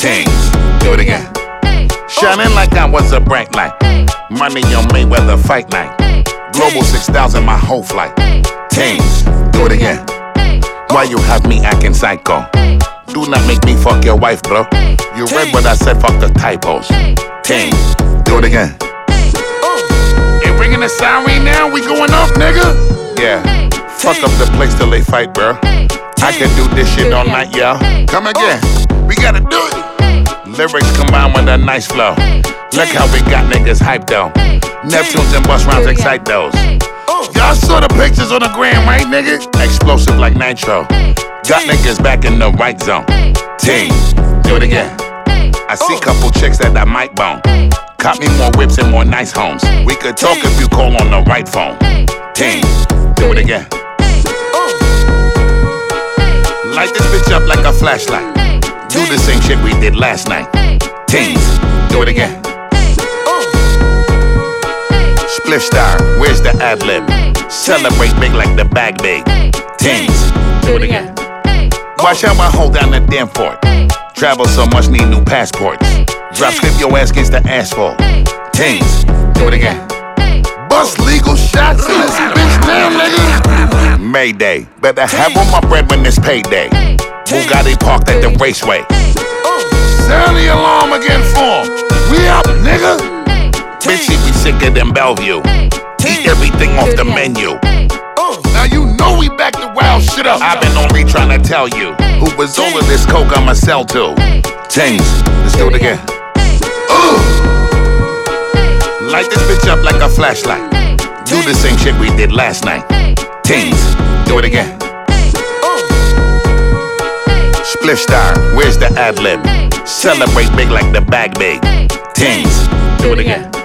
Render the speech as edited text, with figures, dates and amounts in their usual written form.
Tings, do it again. Shining like I was a bright light. Money on Mayweather fight night. Global 6,000 my whole flight. Tings, do it again. Why you have me acting psycho? Do not make me fuck your wife, bro. You read what I said, fuck the typos. Tings, do it again. Ain't ringing the siren now, we going up, nigga. Yeah, fuck up the place till they fight, bro. I can do this shit all night, y'all. Come again, we gotta do it. Lyrics combined with a nice flow. Look how we got niggas hyped though. Neptunes and bus rounds excite those. Y'all saw the pictures on the gram, right, nigga? Explosive like nitro. Got niggas back in the right zone. Team, do it again. I see couple chicks that I might bone. Caught me more whips and more nice homes. We could talk if you call on the right phone. Team, do it again. Light this bitch up like a flashlight. Do the same shit we did last night. Teens, do it again. Spliff star, where's the ad-lib? Celebrate big like the bag big. Teens, do it again. Watch how I hold down the damn fort. Travel so much, need new passports. Drop slip your ass against the asphalt. Teens, do it again. Bust legal shots in this bitch now, nigga. Mayday, better have all my bread when it's payday. Bugatti parked at the raceway. Sound the alarm again for 'em. We up, nigga. Bitch, we sicker than Bellevue. Eat everything off the menu. Now you know we back to wild shit up. I've been only trying to tell you who was all of this coke I'ma sell to. Tings, let's do it again. Light this bitch up like a flashlight. Do the same shit we did last night. Tings, do it again. Spliff star, where's the ad-lib? Celebrate big like the bag big. Tings, do it again.